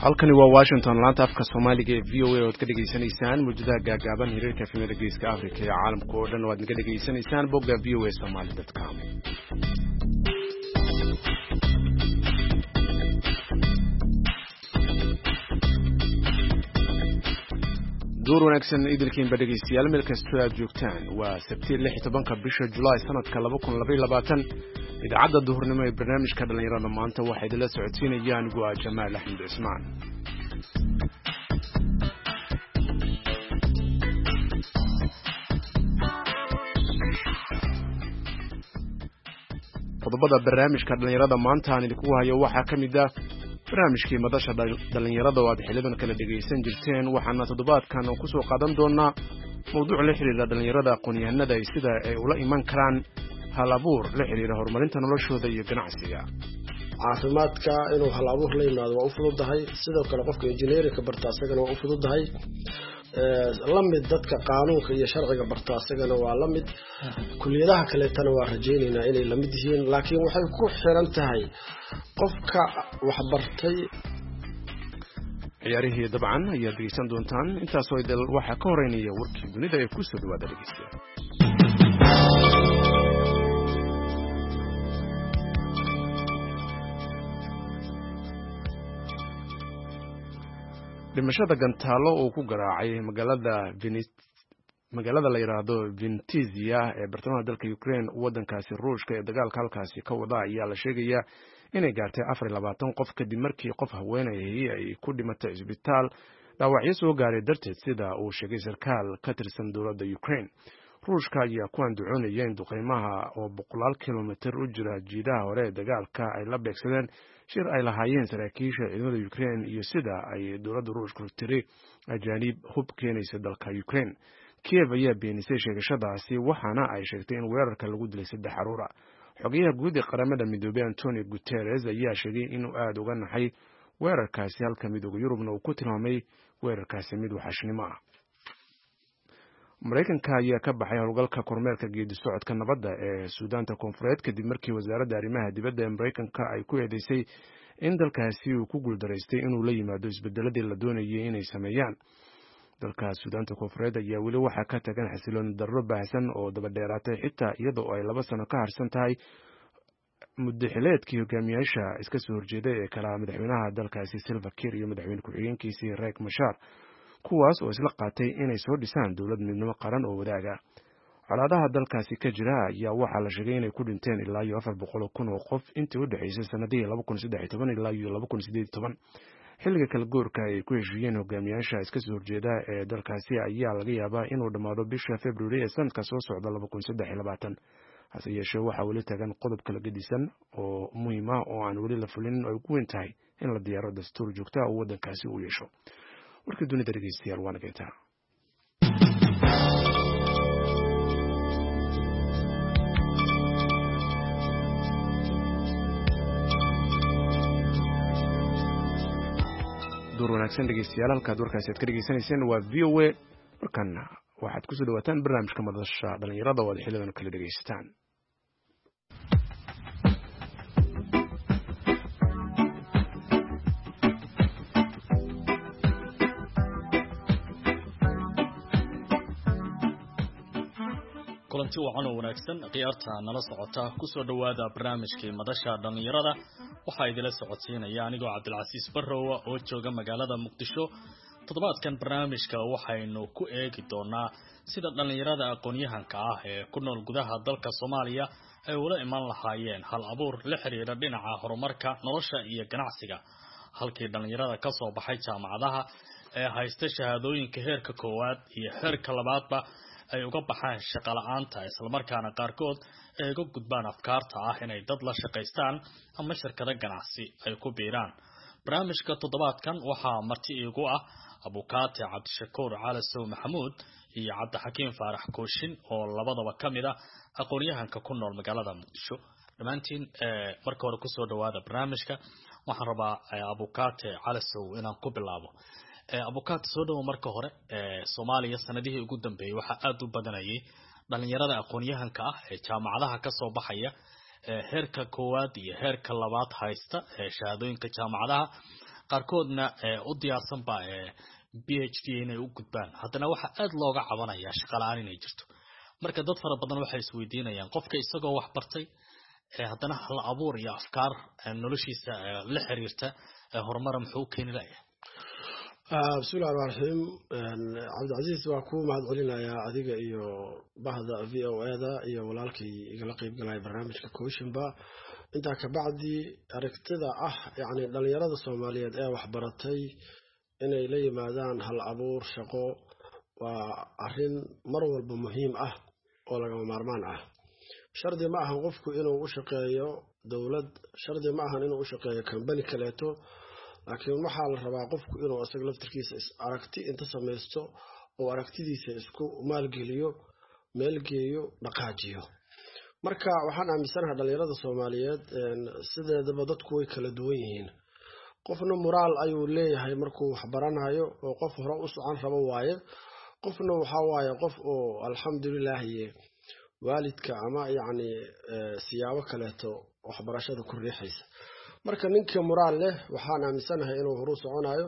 halkani waa Washington laanta afka Soomaaliga ee VOA oo ka dhageysanaysaan muujadaha gaagaaban hirarka efemada geeska Afrika ee caalamka oo dhan waad naga dhageysanaysaan bogga voasomali.com. door wanaagsan idilkiin badhageystayaal meel kastoo aad joogtaan waa Sabti 16 bisha July sanadka 2022 idaacadda duhurnimo ee barnaamijka dhalinyarada maanta waxay idila socodsiinayaan anigu ah Jamaal Axmed Cismaan. qodobada barnaamijka dhalinyarada maanta aan idinku hayo waxaa ka mid ah barnaamijkii madasha dhalinyarada oo aad xilidan kala dhageysan jirteen waxaana toddobaadkan ku soo qaadan doonaa mowduuc la xiriira dhalinyarada aqoon-yahanada ay sida ay ula iman karaan hal abuur la xiriira horumarinta noloshooda iyo ganacsiga. caafimaadka inuu hal abuur la yimaado waa u fududahay, sidoo kale qofka injineerinka barta asagana waa u fududahay, lamid dadka qaanuunka iyo sharciga barta asagana waa lamid, kuliyadaha kaleetana waa rajaynaynaa inay lamid yihiin, laakiin waxay ku xiran tahay qofka wax bartay. ciyaarihii dabcan ayaad dhegeysan doontaan intaasoo idil waxaa ka horeynaya warkii dunida ee ku soo dhawaada dhegeystayaal. dhimashada gantaalo oo ku garaacay magaalada la yiraahdo Vinnytsia ee bartamaha dalka Ukraine wadankaasi Ruushka ee dagaalka halkaasi ka wada ayaa la sheegayaa inay gaartay 24 qof kadib markii qof haweenay ay ku dhimatay isbitaal dhaawacyo soo gaaray darteed sida uu sheegay sarkaal ka tirsan dowladda Ukraine. Ruushka ayaa ku andacoonaya in duqeymaha oo 100 kilomitir u jira jiidaha hore ee dagaalka ay la beegsadeen shir ay lahaayeen saraakiisha ciidamada Ukraine iyo sida ay dowladda Ruushka tiri ajaanib hub keenaysa dalka Ukraine. Kiev ayaa beenisay sheegashadaasi waxaana ay sheegtay in weerarka lagu dilay 3 caruur ah. xogayaha guud ee qaramada midoobay Antonio Guterres ayaa sheegay inuu aad uga naxay weerarkaasi halka midowga Yurubna uu ku tilmaamay weerarkaasi mid waxashnimo ah. Mareykanka ayaa ka baxay howlgalka kormeerka geedi socodka nabadda ee Suudaanta Koonfureed kadib markii wasaaradda arrimaha dibadda ee Mareykanka ay ku eedeysay in dalkaasi uu ku guuldareystay inuu la yimaado isbedeladii la doonayay inay sameeyaan. dalka Suudaanta Koonfureed ayaa weli waxaa ka tagan xasilooni darro baahsan oo daba dheeraatay xitaa iyadoo ay 2 sano ka harsan tahay muddaxileedkii hogaamiyaasha iska soo horjeeday ee kala madaxweynaha dalkaasi Salva Kiir iyo madaxweyne ku-xigeenkiisii Riek Machar kuwaas oo isla qaatay inay soo dhisaan dowlad midnimo qaran oo wadaaga. colaadaha dalkaasi ka jira ayaa waxaa la sheegay inay ku dhinteen ilaa 400,000 oo qof intii u dhaxaysay sanadihii 2013 ilaa 2018. xilliga kala goorka ay ku heshiiyeen hogaamiyaasha iska soo horjeeda ee dalkaasi ayaa laga yaabaa inuu dhamaado bisha February ee sanadka soo socda 2023. hase yeeshee waxaa weli tagan qodob kala gedisan oo muhiim ah oo aan weli la fulin oo ay ku weyn tahay in la diyaaro dastuur joogto ah oo wadankaasi uu yeesho. warkii dunida dhegeystayaal waa nageyntaa. door wanaagsan dhegeystayaal halkaad warkaasi aad ka dhageysanayseen waa VOA. markana waxaad ku soo dhawaataan barnaamijka madasha dhalinyarada oo aad xilidan kala dhegeysataan. kulanti wacan oo wanaagsan qiyaarta nala socota ku soo dhawaada barnaamijkii madasha dhalinyarada waxaa idila socodsiinaya anigoo Cabdilcasiis Barrow oo jooga magaalada Muqdisho. toddobaadkan barnaamijka waxaynu ku eegi doonaa sida dhalinyarada aqoon-yahanka ah ee ku nool gudaha dalka Soomaaliya ay ula iman lahaayeen hal abuur la xiriira dhinaca horumarka nolosha iyo ganacsiga. halkii dhalinyarada ka soo baxay jaamacadaha ee haysta shahaadooyinka heerka 1 iyo heerka 2ba ay uga baxaan shaqo la'aanta isla markaana qaarkood ay uga gudbaan afkaarta ah inay dad la shaqeystaan ama shirkado ganacsi ay ku biiraan. barnaamijka toddobaadkan waxaa marti iigu ah Abukaate Cabdishakuur Calasow Maxamuud iyo Cabdixakiin Faarax Kooshin oo labadaba kamid ah aqoon-yahanka ku nool magaalada Muqdisho. dhamaantiin marka hore ku soo dhawaada barnaamijka. waxaan rabaa Abukaate Calasow inaan ku bilaabo. Abukaate soo dhaw marka hore Soomaaliya sanadihii ugu dambeeyay waxa aad u badanayay dhalinyarada aqoon-yahanka ah ee jaamacadaha ka soo baxaya heerka 1 iyo heerka 2 haysta shahaadooyinka jaamacadaha qaarkoodna u diyaarsan baa PhD inay u gudbaan haddana waxa aad looga cabanayaa shaqo la'aan inay jirto marka dad fara badan waxay isweydiinayaan qofka isagoo wax bartay haddana hal abuur iyo afkaar noloshiisa la xiriirta horumar muxuu keeni lahayaa bismillahi rahmaani rahiim cabdicasiis waa ku mahad celinayaa adiga iyo bahda VOA-da iyo walaalkay igala qayb galaya barnaamijka Kooshinba intaa ka bacdi aragtida yani dhalinyarada Soomaaliyeed ee wax baratay inay la yimaadaan hal abuur shaqo waa arrin mar walba muhiim ah oo laga maarmaan ah shardi ma ahan qofku inuu u shaqeeyo dawlad shardi ma ahan inuu u shaqeeyo company kaleeto laakiin waxaa la rabaa qofku inuu asaga laftirkiisa aragti inta samaysto oo aragtidiisa isku maalgeliyo meelgeeyo dhaqaajiyo marka waxaan aaminsanahay dhalinyarada Soomaaliyeed sideedaba dadku way kala duwan yihiin qofna moraal ayuu leeyahay markuu wax baranayo oo qof hore u socon rabo waaye qofna waxa waaye qof oo alxamdulillah waalidka ama yani siyaabo kaleeto waxbarashada ku riixaysa marka ninka moraal leh waxaan aaminsanahay inuu horu soconayo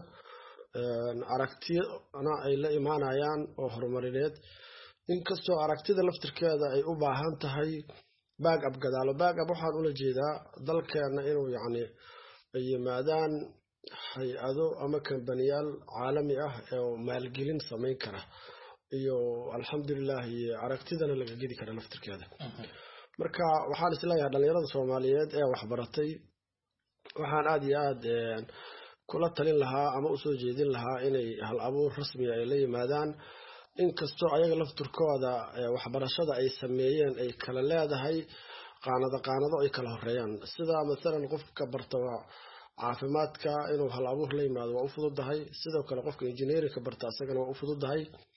aragtiyana ay la imaanayaan oo horumarineed inkastoo aragtida laftirkeeda ay u baahan tahay baag ab gadaalo baag ab waxaan ula jeedaa dalkeena inuu yani ay yimaadaan hay-ado ama kambaniyaal caalami ah oo maalgelin samayn kara iyo alxamdulillah aragtidana laga gedi kara laftirkeeda marka waxaan isleeyahay dhalinyarada Soomaaliyeed ee wax baratay waxaan aad iyo aad kula talin lahaa ama u soo jeedin lahaa inay hal abuur rasmi ah ay la yimaadaan inkastoo ayaga laftirkooda waxbarashada ay sameeyeen ay kala leedahay qaanado ay kala horeeyaan sida mesela qofka barta caafimaadka inuu hal abuur la yimaado waa u fududahay sidoo kale qofka engineering barta asagana waa u fududahay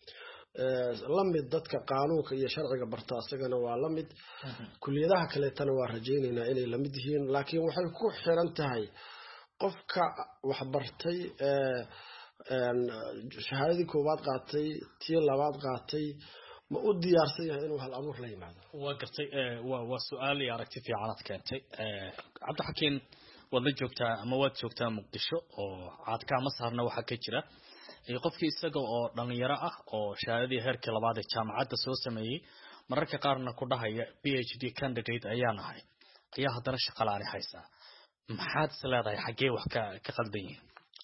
lamid dadka qaanuunka iyo sharciga barta asagana waa lamid kuliyadaha kaleetana waa rajaynaynaa inay lamid yihiin laakiin waxay ku xiran tahay qofka wax bartay shahaadadii koowaad qaatay tii labaad qaatay ma u diyaarsan yahay inuu hal abuur la yimaado waa gartay waa su'aal iyo aragti fiican aad keentay cabdixakiin waad la joogtaa ama waad joogtaa muqdisho oo caadka ama saarna waxa ka jira qofkii isaga oo dhalinyaro ah oo shahaadadii heerkii labaad ee jaamacadda soo sameeyay mararka qaarna ku dhahaya PhD candidate ayaan ahay ayaa haddana shaqo la'aan haysa maxaad isleedahay xagee wax ka qaldan yihiin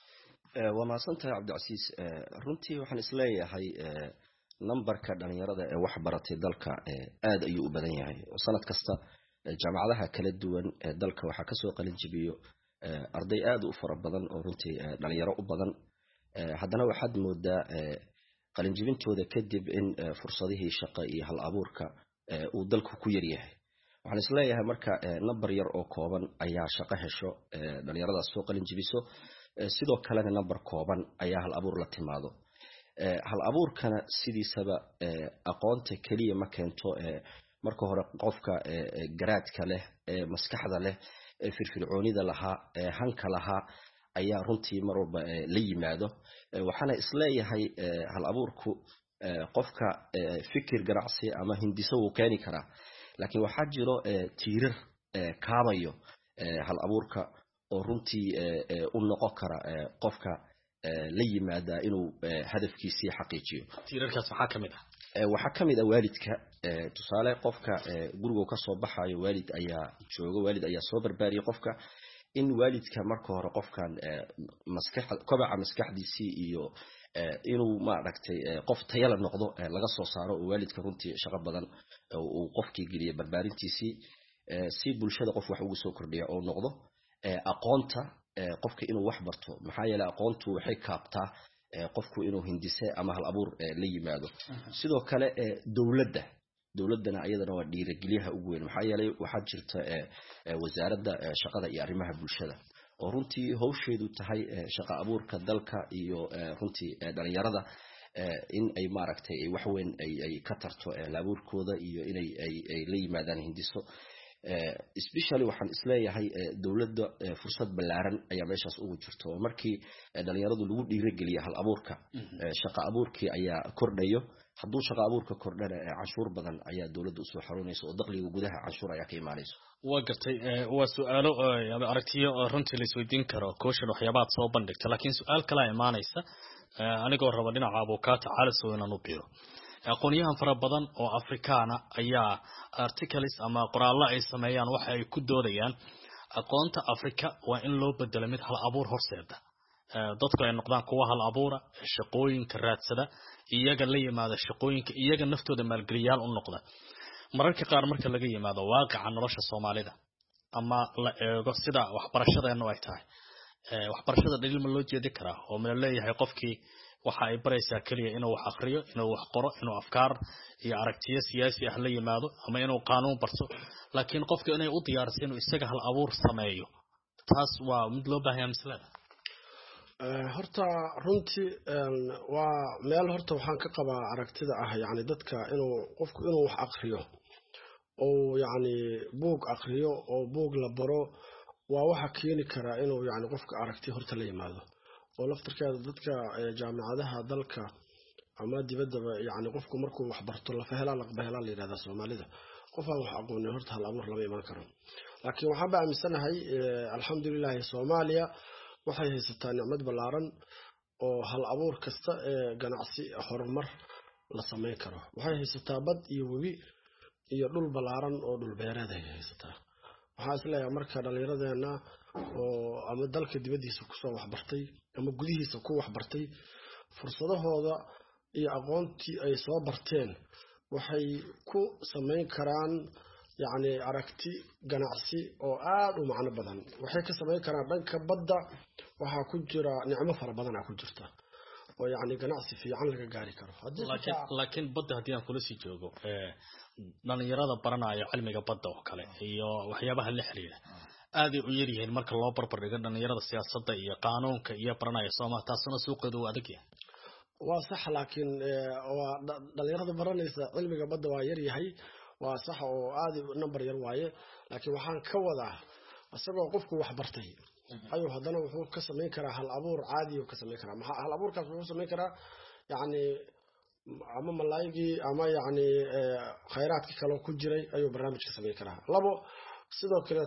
waa mahadsantahay cabdicasiis runtii waxaan isleeyahay numberka dhalinyarada ee wax baratay dalka aad ayuu u badan yahay oo sanad kasta jaamacadaha kala duwan ee dalka waxaa kasoo qalin jibiyo arday aad u fara badan oo runtii dhalinyaro u badan haddana waxaad moodaa qalin jibintooda kadib in fursadihii shaqo iyo hal abuurka uu dalku ku yar yahay waxaan isleeyahay marka number yar oo kooban ayaa shaqo hesho dhalinyaradaas soo qalin jibiso sidoo kalena number kooban ayaa hal abuur la timaado hal abuurkana sidiisaba aqoonta kaliya ma keento marka hore qofka garaadka leh maskaxda leh firfircoonida lahaa hanka lahaa ayaa runtii mar walba la yimaado waxaana isleeyahay hal abuurku qofka fikir ganacsi ama hindiso uu keeni karaa laakiin waxaa jiro tiirar kaabayo hal abuurka oo runtii u noqon kara qofka la yimaada inuu hadafkiisii xaqiijiyo tiirarkaas waxaa kamid waxaa kamid ah waalidka tusaale qofka guriga ka soo baxayo waalid ayaa jooga waalid ayaa soo barbaariyay qofka in waalidka marka hore qofkan kobaca maskaxdiisii iyo inuu maaragtay qof tayala noqdo laga soo saaro oo waalidka runtii shaqo badan uu qofkii geliyo barbaarintiisii si bulshada qof wax ugu soo kordhiya oo noqdo aqoonta qofka inuu wax barto maxaa yeelay aqoontu waxay kaabtaa qofku inuu hindise ama hal abuur la yimaado sidoo kale dowladana ayadana waa dhiirigeliyaha ugu weyn maxaa yeelay waxaa jirta wasaaradda shaqada iyo arrimaha bulshada oo runtii hawsheedu tahay shaqo abuurka dalka iyo runtii dhalinyarada in ay maaragtay wax weyn ay ka tarto laabuurkooda iyo inay ay la yimaadaan hindiso especially waxaan isleeyahay dowladda fursad ballaaran ayaa meeshaas ugu jirto oo markii dhalinyaradu lagu dhiirigeliyo hal abuurka shaqo abuurkii ayaa kordhayo hadduu shaqo abuurka kordhana canshuur badan ayaa dowladda usoo xarunaysa oo dakhliga gudaha canshuur ayaa ka imaanayso وقرتي وسؤاله يعني أركتيه رنتي اللي سويدين كرو كوشن وحيابات صوب بندك لكن سؤال كلا إيمانيسا أنا قول ربنا عابوكات على سوينا نبيرو aqoonyahan fara badan oo Afrikaana ayaa articles ama qoraallo ay sameeyaan waxa ay ku doodayaan aqoonta Afrika waa in loo bedelo mid hal abuur horseeda dadku ay noqdaan kuwa hal abuura shaqooyinka raadsada iyaga la yimaada shaqooyinka iyaga naftooda maalgeliyaal u noqda mararka qaar marka laga yimaado waaqica nolosha Soomaalida ama la eego sida waxbarashadeena ay tahay waxbarashada dhigma loo jeedi karaa oo ma leeyahay qofkii waxa ay baraysaa kaliya inuu wax akhriyo inuu wax qoro inuu afkaar iyo aragtiyo siyaasi ah la yimaado ama inuu qaanuun barto laakiin qofka inay u diyaarsan inuu isaga hal abuur sameeyo taas waa mid loo baahan yahay mislada horta runtii waa meel horta waxaan ka qabaa aragtida ah yani dadka inuu qofku inuu wax akhriyo oo yani buug akhriyo oo buug la baro waa waxa keeni kara inuu yani qofka aragti horta la yimaado oo laftirkeeda dadka jaamacadaha dalka ama dibadda yani qofku markuu wax barto la fahela la yiraahdo Soomaalida qof aan wax aqoon horta hal abuur lama iman karo laakiin waxaan baa aaminsanahay alxamdulillah Soomaaliya waxay haysataa nicmad ballaaran oo hal abuur kasta ganacsi horumar la sameyn karo waxay haysataa bad iyo webi iyo dhul ballaaran oo dhul beereed ay haysataa waxaa isleeyahay marka dhalinyaradeena oo ama dalka dibadiisa ku soo wax bartay ama gudihiisa ku wax bartay fursadahooda iyo aqoontii ay soo barteen waxay ku sameyn karaan yani aragti ganacsi oo aad u macno badan waxay ka sameyn karaan dhanka badda waxa ku jira nicmo fara badan ku jirta oo yani ganacsi fiican laga gaari karo laakiin badda hadii aan kula sii joogo dhalinyarada baranaya cilmiga badda oo kale iyo waxyaabaha la xiriira aad u yar yihiin marka loo barbar dhigo dhalinyarada siyaasadda iyo qaanuunka iyo baranaya Soomaaliya taasuna suuqeedu waa adag yahay waa sax laakiin waa dhalinyarada baranaysa cilmiga badda waa yar yahay waa sax oo aad number yar waaye laakiin waxaan ka wadaa asagoo qofku wax bartay ayuu haddana wuxuu ka sameyn karaa hal abuur caadi oo ka sameyn karaa hal abuurkaas wuxuu sameyn karaa yani ama malaayigii ama yani khayraadkii kale ku jiray ayuu barnaamijka sameyn karaa labo sidoo kale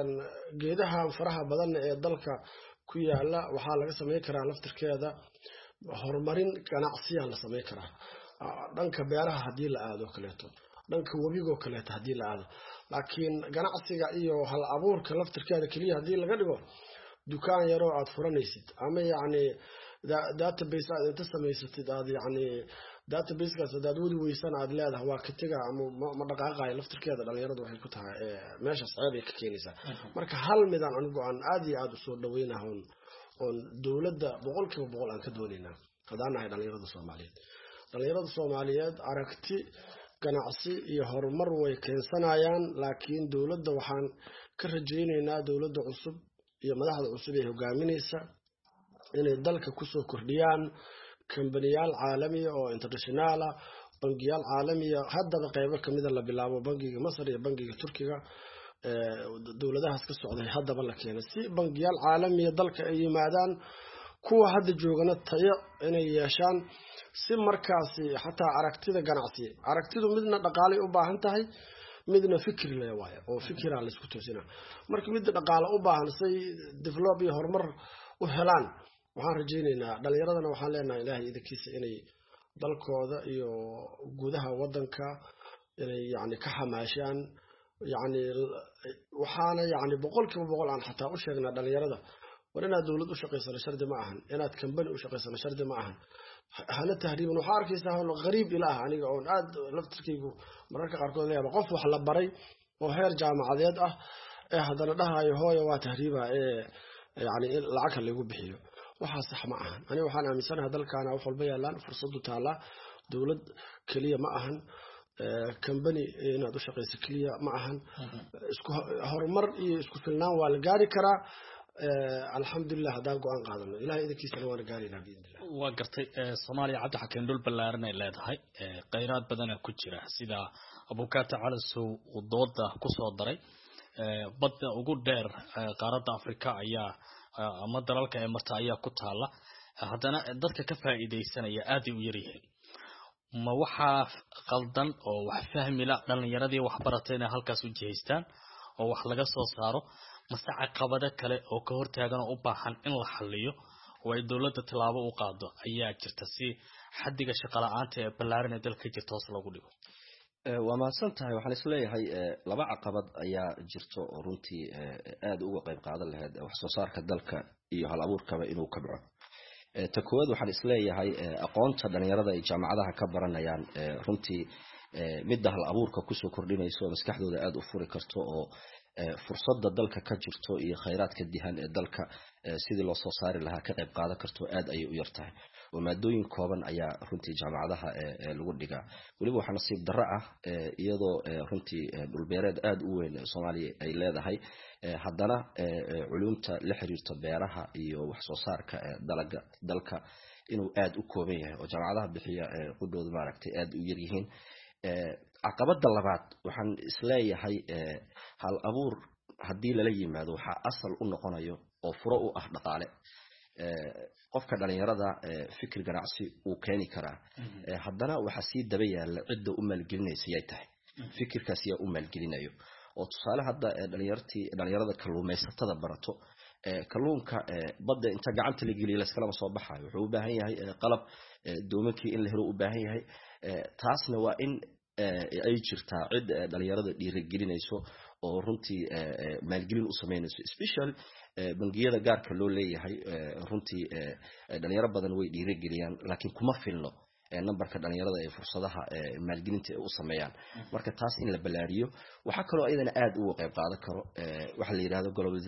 geedaha faraha badan ee dalka ku yaala waxaa laga sameyn karaa laftirkeeda horumarin ganacsiya la sameyn karaa dhanka beeraha hadii la aado kaleeto dhanka wabigo kaleeto hadii la aado laakiin ganacsiga iyo hal abuurka laftirkeeda kaliya hadii laga dhigo dukaan yaro aad furanaysid ama yani database aad inta samaysatid aad yani database-kaas hadaad wadi weysan aad leedahay waa ka tega ama ma dhaqaaqayo laftirkeeda dhalinyaradu waxay ku tahay meeshaas ceeb ay ka keenaysaa marka hal midaan anigu aan aad iyo aad usoo dhaweynaha oon dowladda 100% aan ka doonaynaa haddaan nahay dhalinyarada Soomaaliyeed aragti ganacsi iyo horumar way keensanayaan laakiin dowladda waxaan ka rajaynaynaa dowladda cusub iyo madaxda cusub ee hogaaminaysa inay dalka ku soo kordhiyaan kambaniyaal caalami oo international bangiyaal caalami haddaba qaybo kamid la bilaabo bangiga Masar iyo bangiga Turkiga dowladahaas ka socday haddaba la keenay si bangiyaal caalami dalka ay yimaadaan kuwa hadda joogana tayo inay yeeshaan si markaasi xataa aragtida ganacsi aragtidu midna dhaqaale u baahan tahay midna fikir leeyahay oo fikira la isku toosina marka mid dhaqaale u baahan say develop iyo horumar u helaan waxaan rajaynaynaa dhalinyaradana waxaan leenahay Ilaahay idinkiisa inay dalkooda iyo gudaha wadanka inay yani ka xamaashaan yani waxaana yani 100% aan xataa u sheegnaa dhalinyarada war inaad dawlad u shaqeyso shardi ma ahan inaad company u shaqeyso shardi ma ahan hala tahriiban waxa arkaysaa hal qariib ilaa aniga oo aad laftirkaygu mararka qaarkood leeyahay qof wax la baray oo heer jaamacadeed ah ee hadana dhahayo hooyo waa tahriiba yani lacag lagu bixiyo waxa sax ma ahan aniga waxaan aaminsanahay dalkaana wax walba yaalaan fursadu taala dawlad kaliya ma ahan company inaad u shaqeyso kaliya ma ahan isku horumar iyo isku filnaan waa la gaari karaa alxamdulillah hadaan go'aan qaadano ilaahay idinkiisana waan gaarina biidnillah waa gartay Soomaaliya cabdi xakeen dhul ballaaran ay leedahay qeyraad badan ku jira sida abukaata calasow uu dooda ku soo daray badda ugu dheer qaaradda Afrika ayaa ama dalalka ee marta ayaa ku taala haddana dadka ka faa'iideysanaya aad u yar yihiin ma waxa qaldan oo wax fahmi la dhalinyaradii wax baratayna halkaas u jeestaan oo wax laga soo saaro mase caqabado kale oo ka hortaagan oo u baahan in la xalliyo oo ay dowladda tallaabo u qaado ayaa jirta si xaddiga shaqo la'aanta ee ballaaran ee dalka jirta hoos loogu dhigo? waa mahadsan tahay. waxaan isleeyahay laba caqabad ayaa jirto oo runtii aad uga qayb qaadan lahayd wax soo saarka dalka iyo hal abuurkaba inuu kabco. ta koowaad waxaan isleeyahay aqoonta dhalinyarada ay jaamacadaha ka baranayaan runtii midda hal abuurka kusoo kordhinayso oo maskaxdooda aad u furi karto oo fursadda dalka ka jirto iyo khayraadka dihan ee dalka sidii loo soo saari lahaa ka qayb qaadan karto aad ayay u yartahay. oo maadooyin kooban ayaa runtii jaamacadaha lagu dhigaa. weliba waxaa nasiib darro ah iyadoo runtii dhulbeereed aad u weyn Soomaaliya ay leedahay haddana culumta la xiriirta beeraha iyo wax soo saarka dalaga dalka inuu aad u kooban yahay oo jaamacadaha bixiya qudooda maaragtay aad u yar yihiin. caqabada labaad waxaan isleeyahay hal abuur haddii lala yimaado waxaa asal u noqonayo oo furo u ah dhaqaale. qofka dhalinyarada fikir ganacsi uu keeni karaa haddana waxaa sii daba yaala cidda u maalgelinaysa yay tahay fikirkaas yaa u maalgelinayo. oo tusaale hadda dhalinyarada kalluumaysatada barato kalluunka badda inta gacanta la geliyo la iskalama soo baxayo. wuxuu u baahan yahay qalab doomankii in la helo u baahan yahay. taasna waa in ay jirtaa cid dhalinyarada dhiirigelinayso oo runtii maalgelin u sameynayso special bangiyada gaarka loo leeyahay. runtii dhalinyaro badan way dhiirigeliyaan laakiin kuma filno numberka dhalinyarada ee fursadaha maalgelinta ay u sameeyaan. marka taas in la balaariyo waxaa kaloo ayadana aad uga qayb qaadan karo waxa la yiraahdo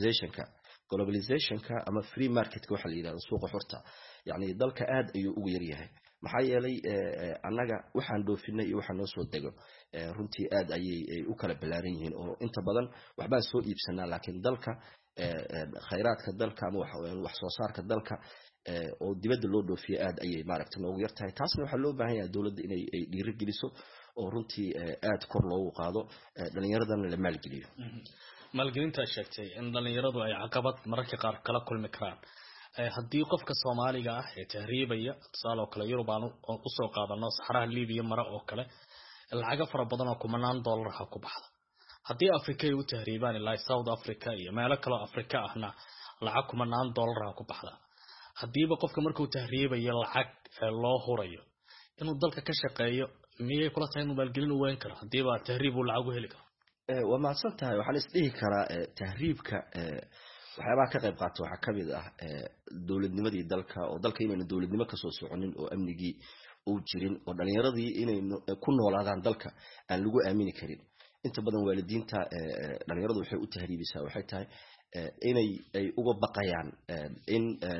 globalizationka ama free marketka waxa la yiraahdo suuqa xorta. yani dalka aad ayuu ugu yar yahay maxaa yeelay annaga waxaan dhoofinay iyo waxaan noo soo dego runtii aad ayay u kala balaaran yihiin oo inta badan waxbaan soo iibsanaa laakiin dalka khayraadka dalka ama wax soo saarka dalka oo dibadda loo dhoofiyo aad ayay maaragtay noogu yar tahay. taasna waxaa loo baahan yahay dowladda inay dhiirigeliso oo runtii aad kor loogu qaado dhalinyaradana la maalgeliyo. maalgelinta sheegtay in dhalinyaradu ay caqabad mararka qaar kala kulmi karaan haddii qofka Soomaaliga ah ee tahriibaya tusaale oo kale Yurub aan u soo qaadano saxaraha Liibiya mara oo kale lacag fara badan oo kumanaan dollar ha ku baxda. haddii Afrika ay u tahriibaan ilaa South Africa iyo meelo kale oo Afrika ahna lacag kumanaan dollar ha ku baxda. haddiiba qofka markuu tahriibayo lacag loo hurayo inuu dalka ka shaqeeyo miyay kula tahay inuu maalgelin u weyn karo haddiiba tahriib uu lacag u heli karo? waa mahadsan tahay. waxaan isdhihi karaa tahriibka waxyaabaha ka qayb qaata waxaa ka mid ah dowladnimadii dalka oo dalka inaynu dowladnimo kasoo soconin oo amnigii uu jirin oo dhalinyaradii inay ku noolaadaan dalka aan lagu aamini karin. inta badan waalidiinta dhalinyaradu waxay u tahriibisaa waxay tahay inay ay uga baqayaan in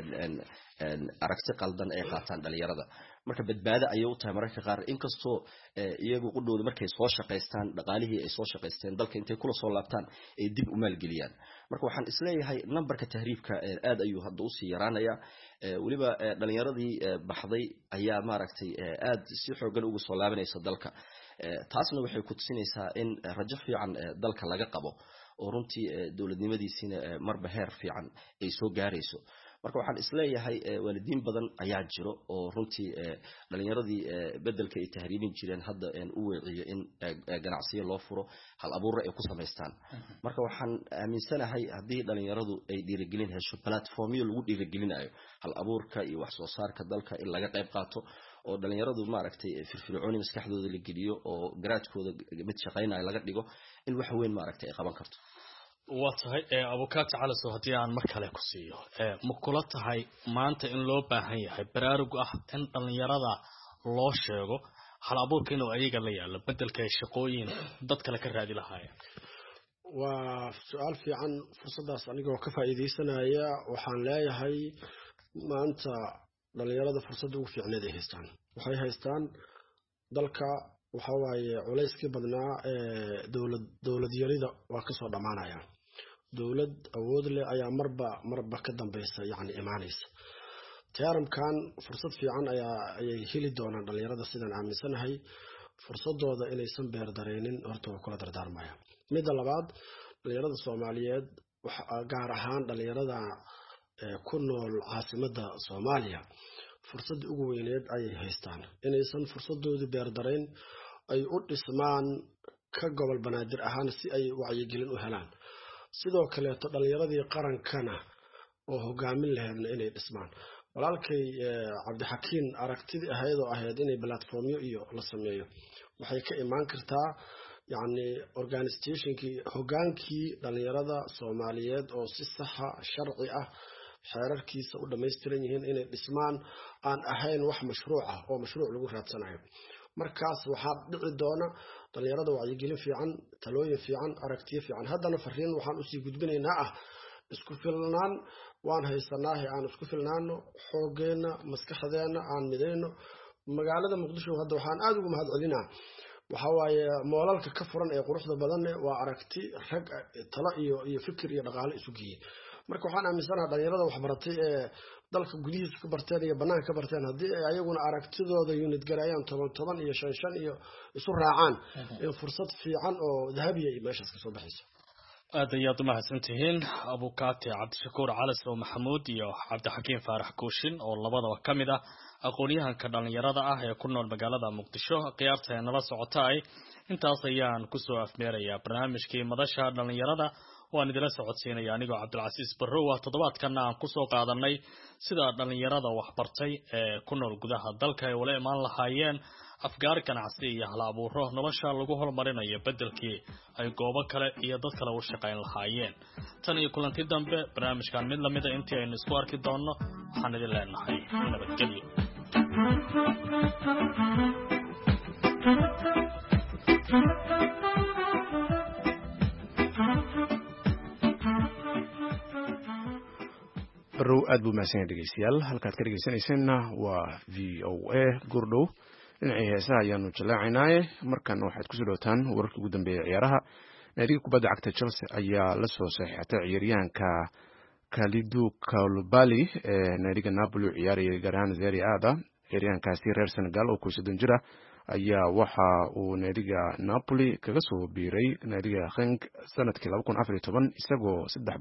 aragti qaldan ay qaataan dhalinyarada. marka badbaado ayay u tahay mararka qaar inkastoo iyagu qudhooda markay soo shaqaystaan dhaqaalihii ay soo shaqaysteen dalka intay kula soo laabtaan ay dib u maalgeliyaan. marka waxaan isleeyahay numberka tahriibka aad ayuu hadda u sii yaraanaya. weliba dhalinyaradii baxday ayaa maaragtay aad si xoogan ugu soo laabanaysa dalka. taasna waxay ku tusinaysaa in rajo fiican dalka laga qabo oo runtii dowladnimadiisina marba heer fiican ay soo gaarayso. marka waxaan isleeyahay waalidiin badan ayaa jiro oo runtii dhalinyaradii bedelka ay tahriibin jireen hadda u weeciyo in ganacsiyo loo furo hal abuurra ay ku samaystaan. marka waxaan aaminsanahay haddii dhalinyaradu ay dhiirigelin hesho platformyo lagu dhiirigelinayo hal abuurka iyo wax soo saarka dalka in laga qayb qaato oo dhalinyaradu maaragtay firfircooni maskaxdooda la geliyo oo garaadkooda mid shaqaynayo laga dhigo in wax weyn maaragtay ay qaban karto. waa tahay abukaat calasow haddii aan mar kale ku siiyo ma kula tahay maanta in loo baahan yahay baraarug ah in dhalinyarada loo sheego hal abuurka inuu ayaga la yaalo bedelka ay shaqooyin dad kale ka raadi lahaayeen? waa su-aal fiican. fursadaas anigoo ka faa'iidaysanaya waxaan leeyahay maanta dhalinyarada fursadda ugu fiicneed ay haystaan. waxay haystaan dalka waxa waaye culayskii badnaa dowlad yarida waa kasoo dhammaanaya. dowlad awood leh ayaa marba ka dambaysa yani imaanaysa. tiyaaramkan fursad fiican ayay heli doonaan dhalinyarada sidaan aaminsanahay. fursadooda inaysan beer dareenin horta waa kula dardaarmaya. midda labaad dhalinyarada Soomaaliyeed gaar ahaan dhalinyarada ku nool caasimadda Soomaaliya fursad ugu weyneed ayay haystaan inaysan fursadoodii beer dareen ay u dhismaan ka gobol banaadir ahaan si ay wacyigelin u helaan sidoo kale dhalinyaradii qarankana oo hogaamin lahaydna inay dhismaan walaalkay cabdixakiin aragtidii ahayd inay platformyo iyo la sameeyo waxay ka imaan kartaa يعني organizationkii hogaankii dhalinyarada Soomaaliyeed oo si sax sharci ah xeerarkiisa u dhameystiran yihiin inay dhismaan aan ahayn wax mashruuc ah oo mashruuc lagu raadsanayo markaas waxa dhici doona dhalinyarada wacyigelin fiican talooyin fiican aragtiyo fiican haddana fariin waxaan u sii gudbinaynaa ah isku filnaan waan haysanaa aan isku filnaano xoogeena maskaxdeena aan mideyno magaalada Muqdisho hadda waxaan aad ugu mahadcelinaa waxa waaye moolalka ka furan ee quruxda badan waa aragti rag talo iyo fikir iyo dhaqaale isu geeyay marka waxaan aaminsanahay dhalinyarada wax baratay ee dalka gudihiisa ka barteen iyo banaanka ka barteen hadii ay ayaguna aragtidooda unit gareeyaan 10 iyo 5 iyo isu raacaan in fursad fiican oo dahabiya ay meeshaas ka soo baxayso aad ayaad u mahadsantihiin abukaati cabdishakuur calas oo maxamuud iyo cabdixakiin faarax kooshin oo labadaba ka mid ah aqoonyahanka dhalinyarada ah ee ku nool magaalada Muqdisho qiyaarta nala socotay intaas ayaan ku soo afmeerayaa barnaamijkii madasha dhalinyarada waan idila socodsiinaya anigoo Cabdilcasiis Barrow toddobaadkan aan ku soo qaadanay sida dhalinyarada wax bartay ee ku nool gudaha dalka ay wala imaan lahaayeen afgaar ganacsi iyo hal abuuro nolosha lagu horumarinayo bedelkii ay goobo kale iyo dad kale u shaqayn lahaayeen tan iyo kulanti dambe barnaamijkan mid lamid ah intii aynu isku arki doono waxaan idin leenahay nabadgelyo Barrow aad buu mahadsan dhageystayaal halkaad ka dhageysanaysanna waa VOA Gurdhow dhinacii heesaha ayaanu jallaacaynaaye markan waxaad kusoo dhowtaan wararkii ugu dambeeyay ciyaaraha naadiga kubadda cagta Chelsea ayaa la soo saxiixatay ciyaaryahanka Kalidou Koulibaly ee naadiga Napoli ciyaaraya gaar ahaan Serie A-da ciyaaryahankaasi reer Senegal oo 30 jir ah ayaa waxa uu naadiga Napoli kaga soo biiray naadiga Genk sanadkii 2014 isagoo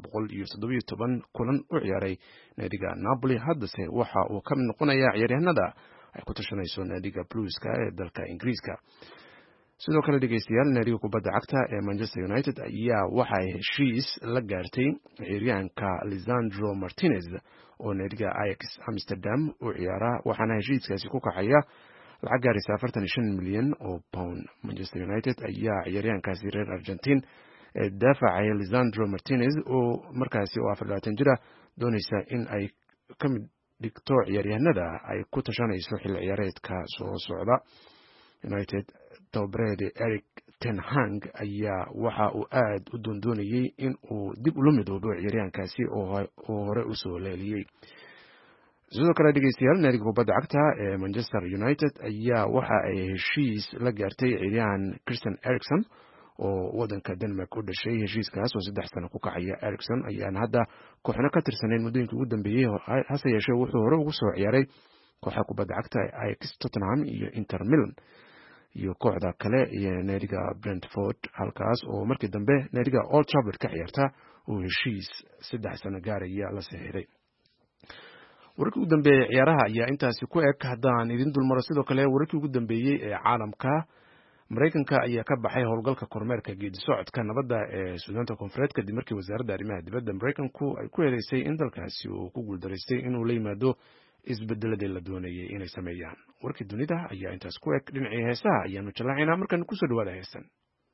317 kulan u ciyaaray naadiga Napoli haddase waxa uu ka mid noqonayaa ciyaaryahanada ay ku tashanayso naadiga Blueska ee dalka Ingiriiska sidoo kale dhageystayaal naadiga kubadda cagta ee Manchester United ayaa waxa ay heshiis la gaartay ciyaaryahanka Lisandro Martinez oo naadiga Ajax Amsterdam u ciyaara waxaana heshiiskaasi ku kacaya lacag gaaraysa 45 milyan oo pound Manchester United ayaa ciyaaryahankaasi reer Argentine ee daafacaya Lisandro Martinez oo markaasi oo 24 jir ah doonaysa in ay ka mid dhigto ciyaaryahanada ay ku tashanayso xil ciyaareedka soo socda United tababare Erik ten Hag ayaa waxa uu aad u doondoonayay in uu dib u lumidoobo ciyaaryahankaasi oo hore u soo leeliyay sidoo kale dhageystayaal naadiga kubadda cagta ee Manchester United ayaa waxa ay heshiis la gaartay ciyaaryahan Christian Eriksen oo wadanka Denmark u dhashay heshiiskaas oo 3 sano ku kacaya Eriksen ayaan hadda kooxna ka tirsaneen muddooyinkii ugu dambeeyay hase yeeshee wuxuu hore ugu soo ciyaaray kooxda kubadda cagta ee Ajax Tottenham iyo Inter Milan iyo kooxda kale ee naadiga Brentford halkaas oo markii dambe naadiga Old Trafford ka ciyaarta oo heshiis 3 sano gaaraya la saxiixday wararkii ugu dambeeyay ciyaaraha ayaa intaasi ku eg haddaan idin dulmaro sidoo kale wararkii ugu dambeeyay ee caalamka Mareykanka ayaa ka baxay howlgalka kormeerka geedi socodka nabadda ee Suudaanta Koonfureed kadib markii wasaaradda arrimaha dibadda Mareykanku ay ku eedeysay in dalkaasi uu ku guuldareystay inuu la yimaado isbedeladii la doonayay inay sameeyaan warkii dunida ayaa intaas ku eg dhinacii heesaha ayaanu jallaacaynaa markan ku soo dhawaada heesan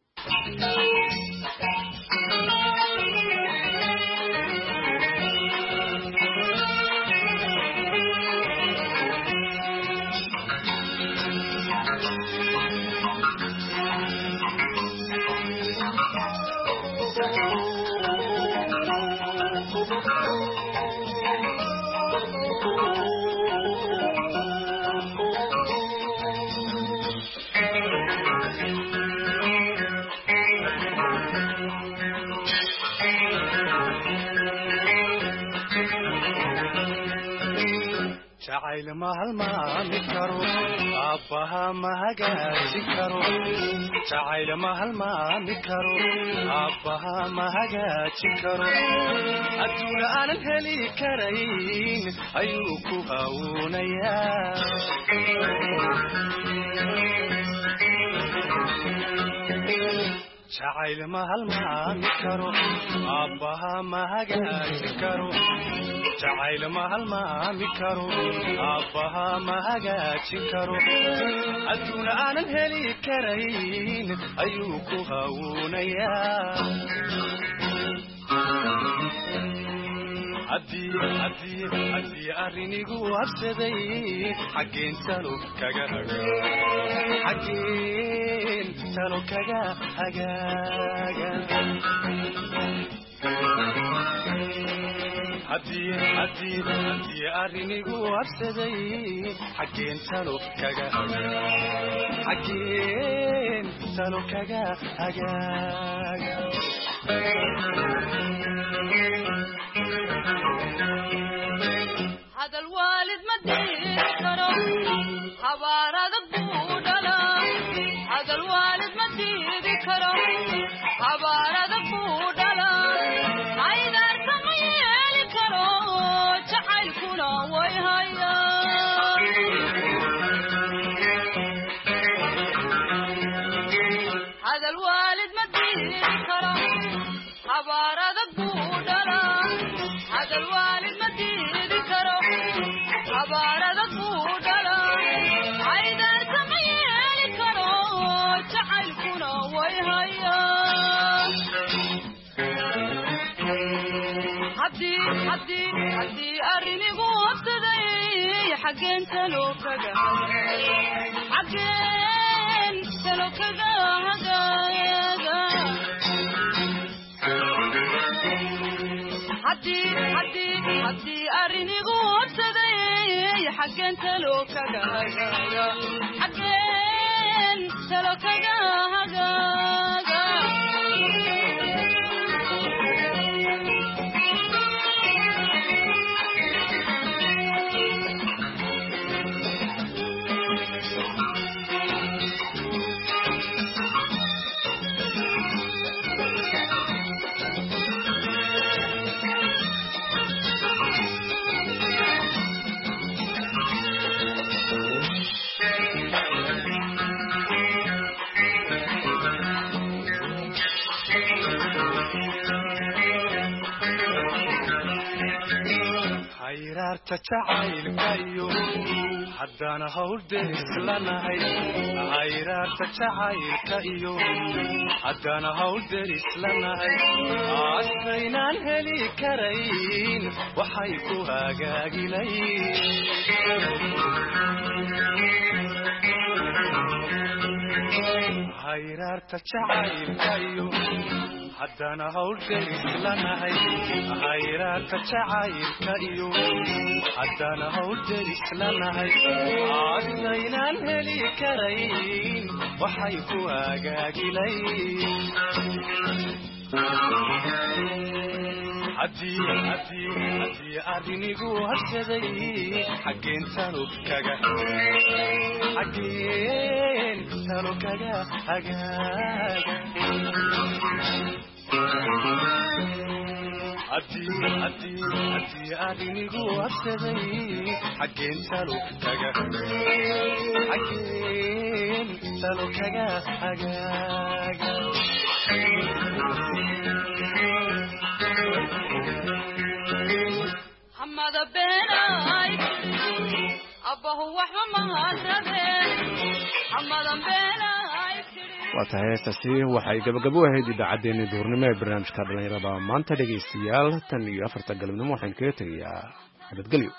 jacayl ma halmaami karo aabbaha ma hagaajin karo jacayl ma halmaami karo aabbaha ma hagaajin karo adduuna aanan heli karayn ayuu ku hawuunayaa jacayl ma halmaami karo aabbaha ma hagaajin karo jacayl ma halmaami karo aabbaha ma hagaajin karo adduuna aanan heli karayn ayuu ku hawuunayaa haddii arrinigu habsaday xaggeen talo kaga hagaaga haddii arrinigu habsaday xaggeen talo kaga hagaaga هذا الوالد ما تذكره حوارد بودلا هذا الوالد ما تذكره حوارد بودلا عيدا سميل كرو جعل كنا ويهيا هذا الوالد ما تذكره حوارد بودلا هذا الوالد ما تذكره حوارد بودلا عيدا سميل كرو جعل كنا ويهيا حدي أرني قوتي حقين تلو كذا حقين تلو كذا حدي أرني قوتي حقين تلو كذا حقين تلو كذا hayraarta jacaylkayo haddana hawl derislanahay hayraarta jacaylka iyo haddana hawl derislanahay asaynaan heli karayn waxay ku hagaagilayn hayraarta jacaylkayo haddana hawl derislanahay hayraarta jacaylka iyo haddana hawl derislanahay asaynaan heli karayn waxay ku hagaagilayn haddii arrinigu habsaday xaggeen talo kaga hagaaga haddii arrinigu habsaday xaggeen talo kaga hagaaga حمد بيناي أبوه وحما هذا حمد بيناي waa tahay heestaasi waxay gabagabo ahayd idaacaddeenii duurnimo ee barnaamijka dhallinyarada maanta dhegaystayaal tan iyo 4 galabnimo waxaan kaga tegayaa nabadgelyo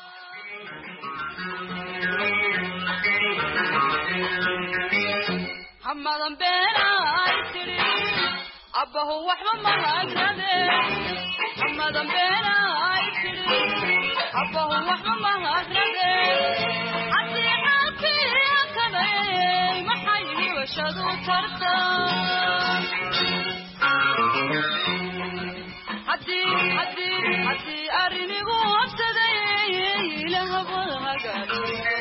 حمد بيناي أبوه وحما هذا حمد بيناي أبوه وحما هذا حتى حكي كذا محيي وشدو ترتان حدي أرني وابتدي لهبها قالوا